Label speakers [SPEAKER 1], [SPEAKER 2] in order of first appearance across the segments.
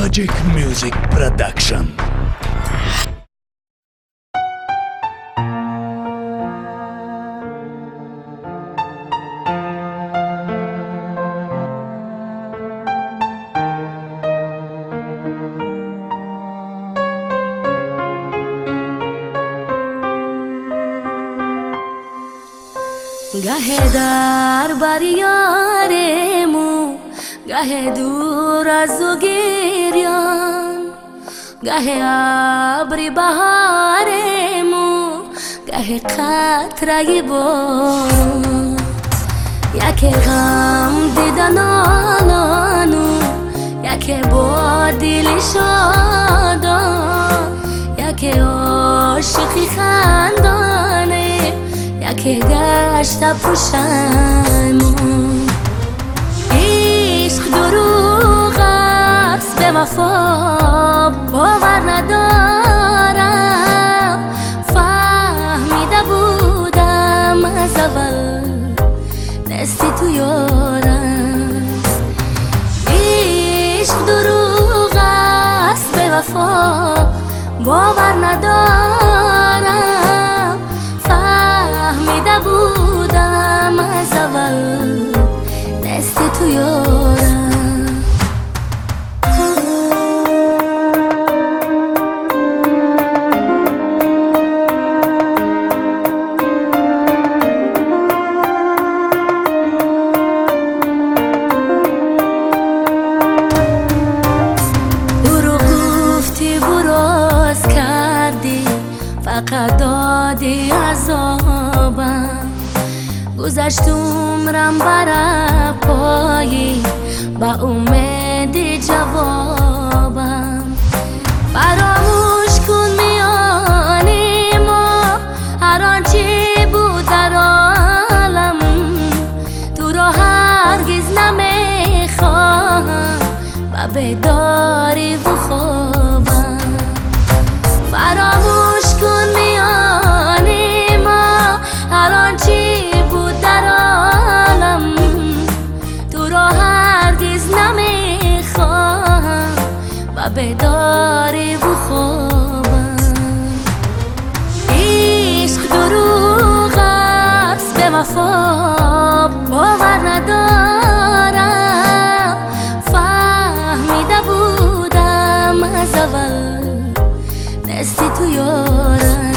[SPEAKER 1] Magic Music Production.
[SPEAKER 2] گه در بریارمو گه دور از و گریان گه ابری بهارمو گه قطره بارون یک غم دیدن آنانو یک با دل شادان یک عاشقی خندانه یکی گشت پشیمون عشق دروغ است به وفا باور ندارم فهمیده بودم از اول دستی تو یارم عشق دروغ است به وفا باور ندارم فهمیده بودم از اول دست تو یارم دروغ گفتی براز کردی فقط دادی عذابم گذشت عمرم بر پایی با امید جوابم فراموش کن میانی ما هر آنچه بود در عالم تو را هرگز نمیخواهم و بیداری و خوابم فراموش کن میانی ما هر آنچه بود در عالم تو را هرگز نمیخواهم و بیداری و خوابم عشق دروغ است به وفا باور ندارم فهمیده بودم از اول دستی تو یارم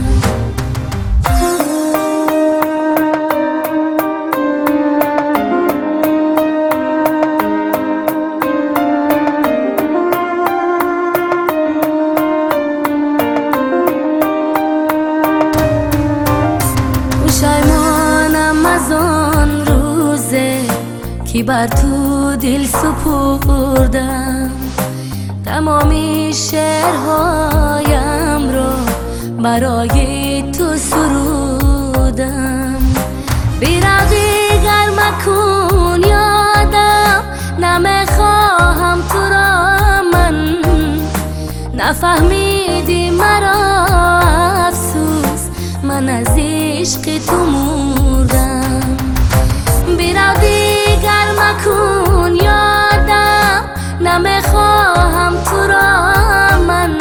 [SPEAKER 2] پشیمانم از آن روزه که بر تو دل سپردم تمامی شعرهایم را برای تو سرودم بیرا دیگر مکن یادم نمیخواهم تو را من نفهمیدی مرا افسوس من از عشق تو مردم بیرا دیگر مکن یادم نمیخواهم تو را من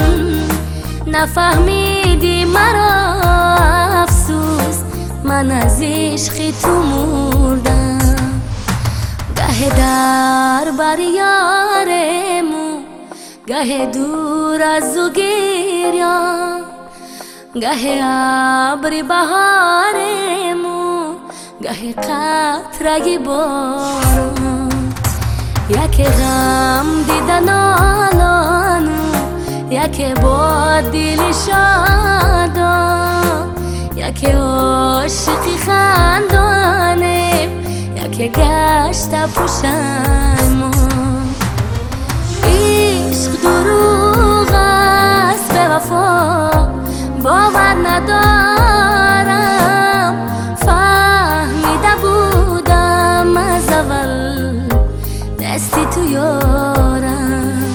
[SPEAKER 2] نفهمیدی مرا افسوس من از عشق تو مردم گه در بریارمو گه دور از و گریان گه ابری بهارمو گه قطره بارون یک غم دیدن آنانو یک با دل شادان یک عاشقی خندانه یک گشت پشیمون عشق دروغ است به وفا باور ندارم فهمیده بودم از اول دستی تو یارم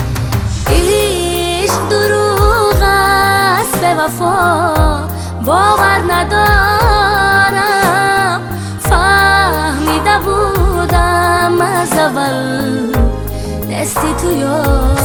[SPEAKER 2] عشق دروغ است به وفا باور ندارم فهمیده بودم از اول دستی تو یارم